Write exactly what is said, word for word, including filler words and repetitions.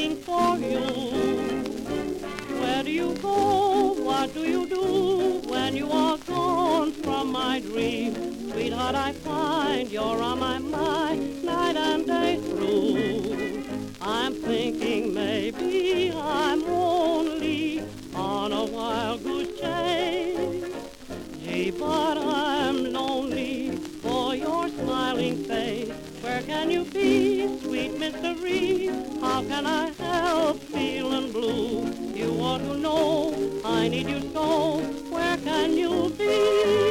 looking for you. Where do you go? What do you do when you are gone from my dream? Sweetheart, I find you're on my mind night and day through. I'm thinking maybe I'm only on a wild goose chase. Gee, but I'm lonely for your smiling face. Where can you be, sweet mystery? How can I help feeling blue? You ought to know I need you so. Where can you be?